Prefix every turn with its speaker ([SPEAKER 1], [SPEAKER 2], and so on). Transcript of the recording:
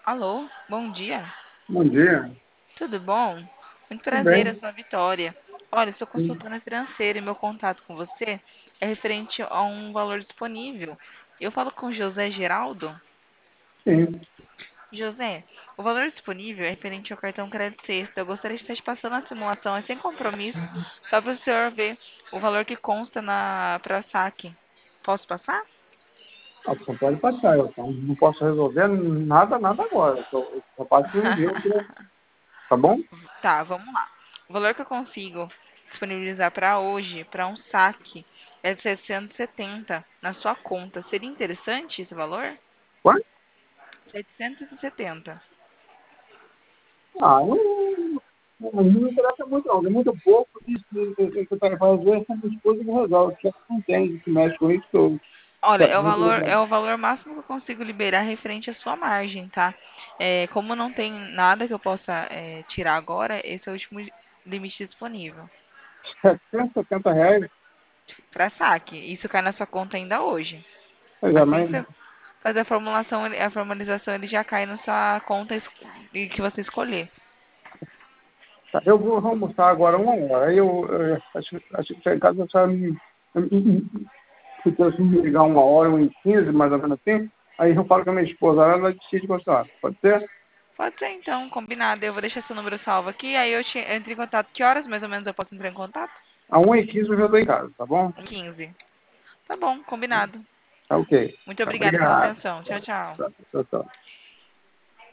[SPEAKER 1] Alô, bom dia.
[SPEAKER 2] Bom dia.
[SPEAKER 1] Tudo bom? Muito
[SPEAKER 2] Tudo
[SPEAKER 1] prazer, eu
[SPEAKER 2] bem?
[SPEAKER 1] sou a Vitória. Olha, estou
[SPEAKER 2] Sim.
[SPEAKER 1] consultora financeira e meu contato com você é referente a um valor disponível. Eu falo com José Geraldo.
[SPEAKER 2] Sim.
[SPEAKER 1] José, o valor disponível é referente ao cartão crédito sexta. Eu gostaria de estar te passando a simulação, é sem compromisso, só para o senhor ver o valor que consta para saque. Posso passar?
[SPEAKER 2] Ah, só pode passar. Eu não posso resolver nada agora. Só passo um dia, tá bom?
[SPEAKER 1] Tá, vamos lá. O valor que eu consigo disponibilizar para hoje, para um saque, é de 770 na sua conta. Seria interessante esse valor?
[SPEAKER 2] Quanto?
[SPEAKER 1] 770.
[SPEAKER 2] Ah, não me interessa muito, não. É muito pouco. Isso que eu quero fazer essa minha esposa que resolve. Que ela não entende, que mexe com isso.
[SPEAKER 1] Olha,
[SPEAKER 2] Que eu-
[SPEAKER 1] é o valor máximo que eu consigo liberar referente à sua margem, tá? Como não tem nada que eu possa tirar agora, esse é o último limite disponível
[SPEAKER 2] R$ 770.
[SPEAKER 1] para saque. Isso cai na sua conta ainda hoje.
[SPEAKER 2] Pois é,
[SPEAKER 1] Assim
[SPEAKER 2] mas
[SPEAKER 1] que você fazer a formulação, a formalização, ele já cai na sua conta que você escolher.
[SPEAKER 2] tá, eu vou almoçar agora 1 hora. Aí acho que chegar em casa eu só se eu me ligar 1 hora, 1h15, mais ou menos assim, aí eu falo com a minha esposa, ela decide gostar. Pode ser?
[SPEAKER 1] Pode ser então, combinado. Eu vou deixar seu número salvo aqui, aí eu entro em contato. Que horas mais ou menos eu posso entrar em contato?
[SPEAKER 2] A 1h15 eu já estou em casa, tá bom?
[SPEAKER 1] 15. Tá bom, combinado.
[SPEAKER 2] Tá ok.
[SPEAKER 1] Muito
[SPEAKER 2] Tá,
[SPEAKER 1] obrigada pela
[SPEAKER 2] obrigado.
[SPEAKER 1] atenção. Tchau, tchau.
[SPEAKER 2] Tá, tchau, tchau.